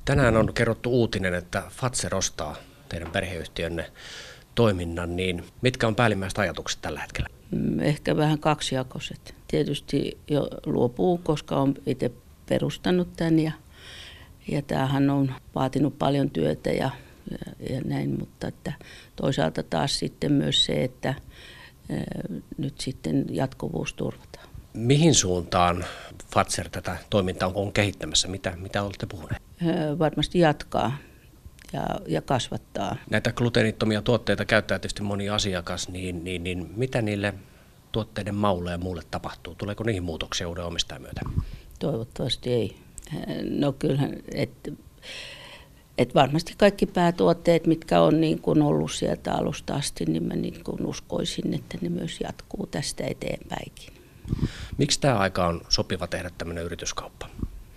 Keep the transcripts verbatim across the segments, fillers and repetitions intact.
Tänään on kerrottu uutinen, että Fazer ostaa teidän perheyhtiönne toiminnan, niin mitkä on päällimmäiset ajatukset tällä hetkellä? Ehkä vähän kaksijakoiset. Tietysti jo luopuu, koska on itse perustanut tämän ja, ja tämähän on vaatinut paljon työtä ja, ja, ja näin, mutta että toisaalta taas sitten myös se, että ää, nyt sitten jatkuvuus turvataan. Mihin suuntaan Fazer tätä toimintaa on kehittämässä? Mitä, mitä olette puhuneet? Ää, varmasti jatkaa ja, ja kasvattaa. Näitä gluteenittomia tuotteita käyttää tietysti moni asiakas, niin, niin, niin mitä niille tuotteiden maulle ja muulle tapahtuu? Tuleeko niihin muutoksia uuden omistajan myötä? Toivottavasti ei. No kyllähän, että et varmasti kaikki päätuotteet, mitkä on niin kuin ollut sieltä alusta asti, niin mä niin kuin uskoisin, että ne myös jatkuu tästä eteenpäinkin. Miksi tämä aika on sopiva tehdä tämmöinen yrityskauppa?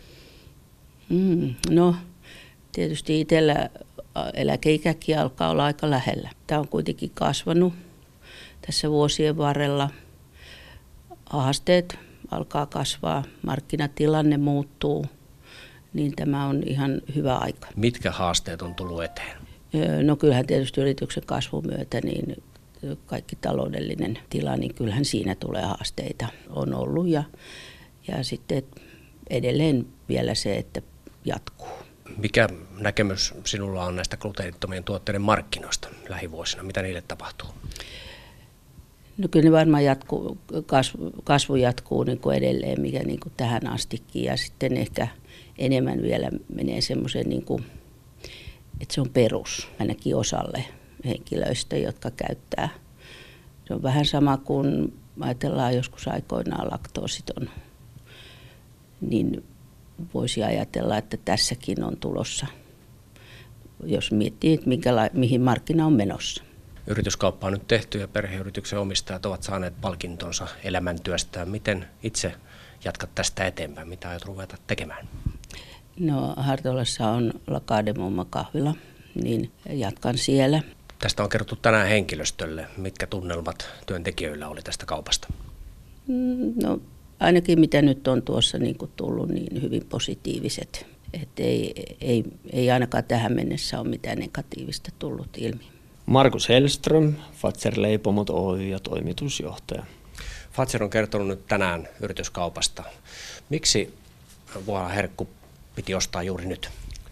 Mm, no tietysti itsellä eläkeikäkin alkaa olla aika lähellä. Tämä on kuitenkin kasvanut tässä vuosien varrella. Haasteet alkaa kasvaa, markkinatilanne muuttuu, niin tämä on ihan hyvä aika. Mitkä haasteet on tullut eteen? No kyllähän tietysti yrityksen kasvun myötä niin kaikki taloudellinen tila, niin kyllähän siinä tulee haasteita. On ollut ja, ja sitten edelleen vielä se, että jatkuu. Mikä näkemys sinulla on näistä gluteenittomien tuotteiden markkinoista lähivuosina? Mitä niille tapahtuu? No kyllä ne varmaan jatkuu, kasvu, kasvu jatkuu niin kuin edelleen, mikä niin kuin tähän astikin. Ja sitten ehkä enemmän vielä menee semmoiseen, niin kuin, että se on perus ainakin osalle henkilöistä, jotka käyttää. Se on vähän sama kuin ajatellaan joskus aikoinaan laktoositon, niin voisi ajatella, että tässäkin on tulossa, jos miettii, että minkäla- mihin markkina on menossa. Yrityskauppa on nyt tehty ja perheyrityksen omistajat ovat saaneet palkintonsa elämäntyöstään. Miten itse jatkat tästä eteenpäin? Mitä aiot ruveta tekemään? No Hartolassa on La Cardemomma kahvila, niin jatkan siellä. Tästä on kerrottu tänään henkilöstölle. Mitkä tunnelmat työntekijöillä oli tästä kaupasta? No ainakin mitä nyt on tuossa niin kuin tullut, niin hyvin positiiviset. Että ei, ei, ei ainakaan tähän mennessä ole mitään negatiivista tullut ilmi. Markus Hellström, Fazer Leipomot Oy ja toimitusjohtaja. Fazer on kertonut nyt tänään yrityskaupasta. Miksi Vuolan herkku piti ostaa juuri nyt?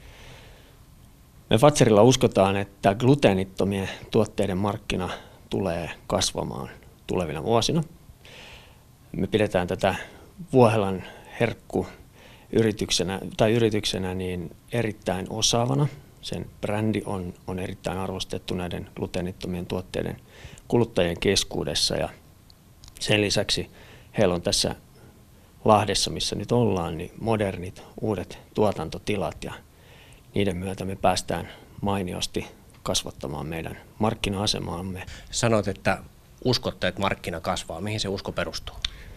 Me Fazerilla uskotaan, että gluteenittomien tuotteiden markkina tulee kasvamaan tulevina vuosina. Me pidetään tätä Vuohelan herkku yrityksenä, tai yrityksenä niin erittäin osaavana. Sen brändi on, on erittäin arvostettu näiden gluteenittomien tuotteiden kuluttajien keskuudessa ja sen lisäksi heillä on tässä Lahdessa, missä nyt ollaan, niin modernit uudet tuotantotilat ja niiden myötä me päästään mainiosti kasvattamaan meidän markkina-asemaamme. Sanoit, että uskotte, että markkina kasvaa. Mihin se usko perustuu?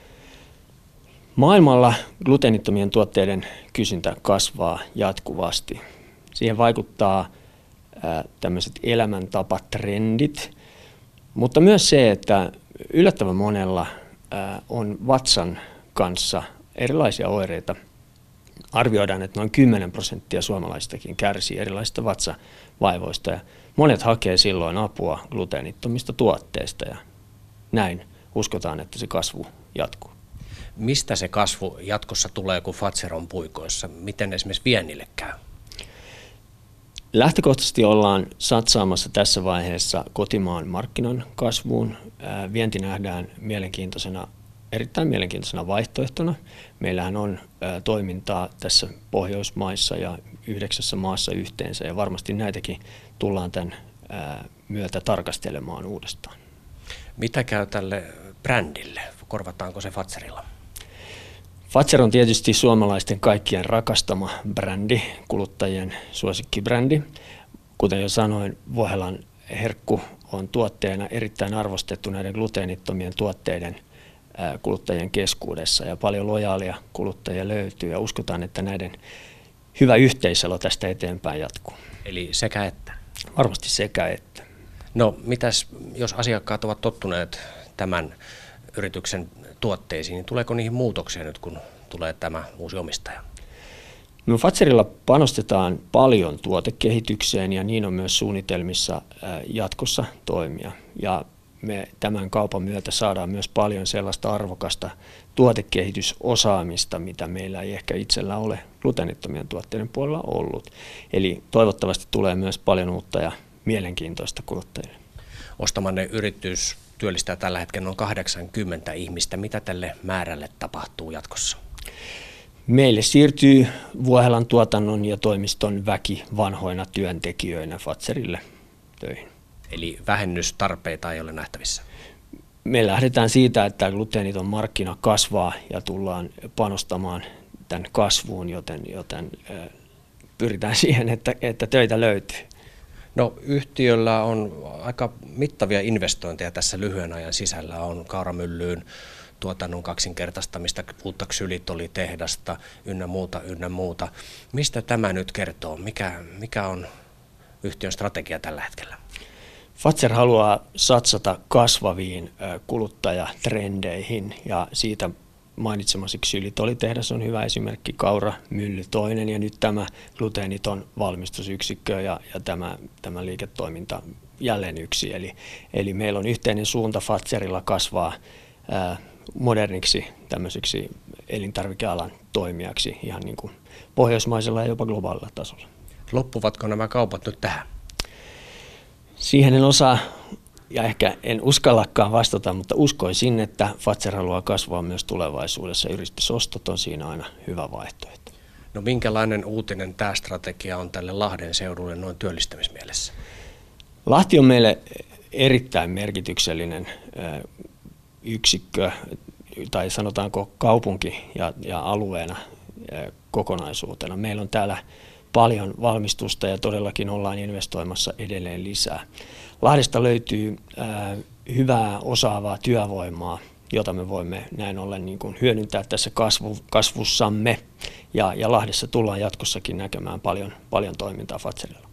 Maailmalla gluteenittomien tuotteiden kysyntä kasvaa jatkuvasti. Siihen vaikuttaa ää, tämmöiset elämäntapatrendit, mutta myös se, että yllättävän monella ää, on vatsan kanssa erilaisia oireita. Arvioidaan, että noin kymmenen prosenttia suomalaisistakin kärsii erilaisista vatsavaivoista ja monet hakee silloin apua gluteenittomista tuotteista ja näin uskotaan, että se kasvu jatkuu. Mistä se kasvu jatkossa tulee, kun Fazer on puikoissa? Miten esimerkiksi viennille käy? Lähtökohtaisesti ollaan satsaamassa tässä vaiheessa kotimaan markkinan kasvuun. Vienti nähdään mielenkiintoisena, erittäin mielenkiintoisena vaihtoehtona. Meillähän on toimintaa tässä Pohjoismaissa ja yhdeksässä maassa yhteensä ja varmasti näitäkin tullaan tämän myötä tarkastelemaan uudestaan. Mitä käy tälle brändille? Korvataanko se Fazerilla? Fazer on tietysti suomalaisten kaikkien rakastama brändi, kuluttajien suosikkibrändi. Kuten jo sanoin, Vuohelan herkku on tuotteena erittäin arvostettu näiden gluteenittomien tuotteiden kuluttajien keskuudessa ja paljon lojaalia kuluttajia löytyy ja uskotaan, että näiden hyvä yhteiselo tästä eteenpäin jatkuu. Eli sekä että? Varmasti sekä että. No mitäs, jos asiakkaat ovat tottuneet tämän yrityksen tuotteisiin, niin tuleeko niihin muutoksia nyt, kun tulee tämä uusi omistaja? No Fatzerilla panostetaan paljon tuotekehitykseen ja niin on myös suunnitelmissa jatkossa toimia. Ja me tämän kaupan myötä saadaan myös paljon sellaista arvokasta tuotekehitysosaamista, mitä meillä ei ehkä itsellä ole gluteenittomien tuotteiden puolella ollut. Eli toivottavasti tulee myös paljon uutta ja mielenkiintoista kuluttajille. Ostamanne yritys työllistää tällä hetkellä noin kahdeksankymmentä ihmistä. Mitä tälle määrälle tapahtuu jatkossa? Meille siirtyy Vuohelan tuotannon ja toimiston väki vanhoina työntekijöinä Fatzerille töihin. Eli vähennystarpeita ei ole nähtävissä? Me lähdetään siitä, että gluteeniton markkina kasvaa ja tullaan panostamaan tämän kasvuun, joten, joten pyritään siihen, että, että töitä löytyy. No yhtiöllä on aika mittavia investointeja tässä lyhyen ajan sisällä. On kauramyllyyn tuotannon kaksinkertaistamista, uutta ksylitolitehdasta ynnä muuta, ynnä muuta. Mistä tämä nyt kertoo? Mikä, mikä on yhtiön strategia tällä hetkellä? Fazer haluaa satsata kasvaviin kuluttajatrendeihin ja siitä mainitsemasi ksylitolitehdas on hyvä esimerkki, kauramylly toinen ja nyt tämä gluteeniton valmistusyksikkö ja, ja tämä, tämä liiketoiminta jälleen yksi. Eli, eli meillä on yhteinen suunta Fazerilla kasvaa ää, moderniksi tämmöiseksi elintarvikealan toimijaksi ihan niin kuin pohjoismaisella ja jopa globaalilla tasolla. Loppuvatko nämä kaupat nyt tähän? Siihen en osaa ja ehkä en uskallakaan vastata, mutta uskoisin, että Fazer haluaa kasvaa myös tulevaisuudessa. Yritysostot on siinä aina hyvä vaihtoehto. No minkälainen uutinen tämä strategia on tälle Lahden seudulle noin työllistämismielessä? Lahti on meille erittäin merkityksellinen yksikkö, tai sanotaanko kaupunki ja, ja alueena kokonaisuutena. Meillä on täällä paljon valmistusta ja todellakin ollaan investoimassa edelleen lisää. Lahdesta löytyy ää, hyvää osaavaa työvoimaa, jota me voimme näin ollen niin kuin hyödyntää tässä kasvu, kasvussamme ja, ja Lahdessa tullaan jatkossakin näkemään paljon, paljon toimintaa Fazerilla.